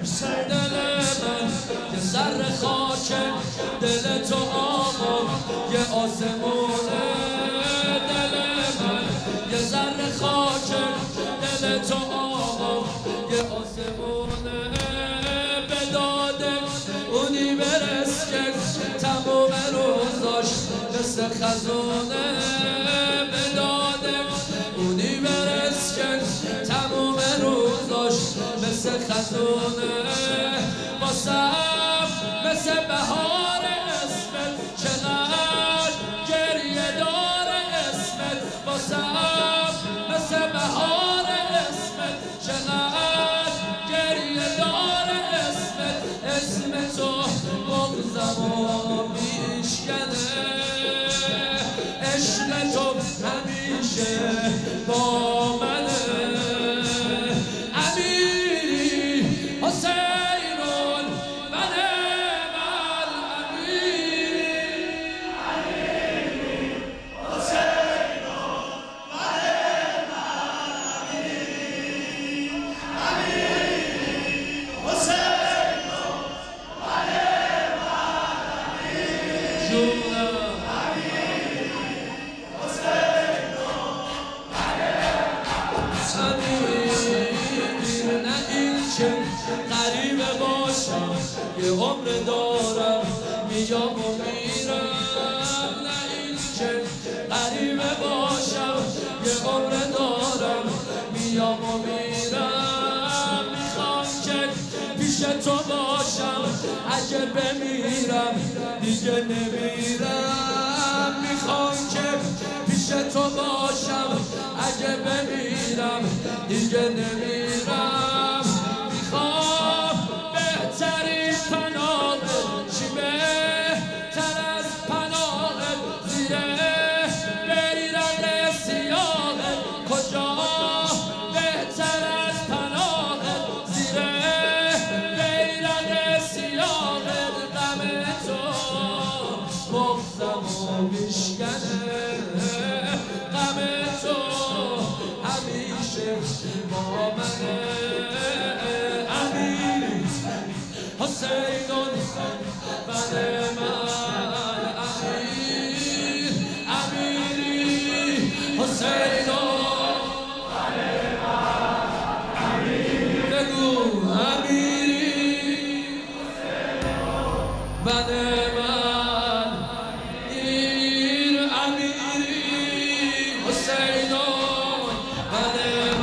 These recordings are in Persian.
دل من یه ذره خاکه، دل تو آقا یه آسمونه. دل من یه ذره خاکه، دل تو آقا یه آسمونه. به داد اونی برس که تمام روزاش مثل خزونه. به داد اونی برس که تمام روزاش مثل خزونه. واسم مثل بهار اسمت، چقدر گریه دار اسمت. واسم مثل بهار اسمت، چقدر گریه دار اسمت. اسم تو مغزم و میشکنه، عشق تو همیشه با منه. امیری حسینون و نعم الامیر. امیری حسینون و نعم الامیر. امیری حسینون و نعم الامیر. جونم نه این که غریبه باشم، یه عمر دارم میام و میرم. نه این که غریبه باشم، یه عمر دارم میام و میرم. میخوام که پیش تو باشم، اگه بمیرم دیگه نمیرم. میخوام که پیش تو باشم، اگه بمیرم دیگه نمیرم. میخوام بهترین پناه، چی بهتر از پناه زیر بیرق سیاه. کجا بهتر از پناه زیر بیرق سیاه. غم تو مغزم و میشکنه، غم تو همیشه با منه. امیری حسینون و نعم الامیر. امیری حسینون و نعم الامیر. بگو امیری و نعم الامیر. امیری حسینون و نعم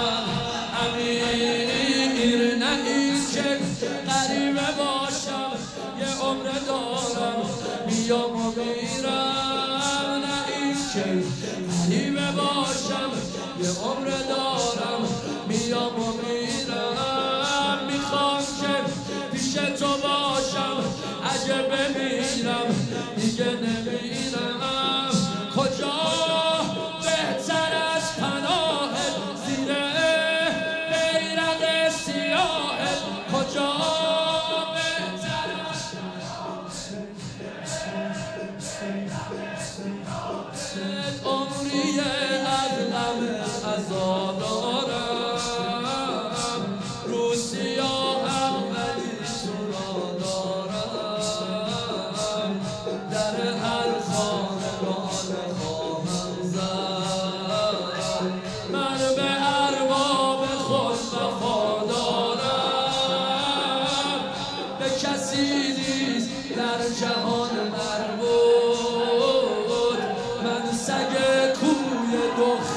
الامیر. نه این که غریبه باشم، یه عمر دارم میام و میرم. نه این که غریبه باشم، یه عمر دارم میام و میرم. میخوام که پیش تو باشم، اگه بمیرم دیگه نمیرم. کجا بهتر از پناه زیر بیرق سیاه. کجا بهتر از عمری از غم عزادارم. رو سیاهم ولی تو را دارم. در هر خانه باله خواهم زد. من به ارباب خود وفادارم. به کسی نیست در جهان مربوط، من سگ کوی دختر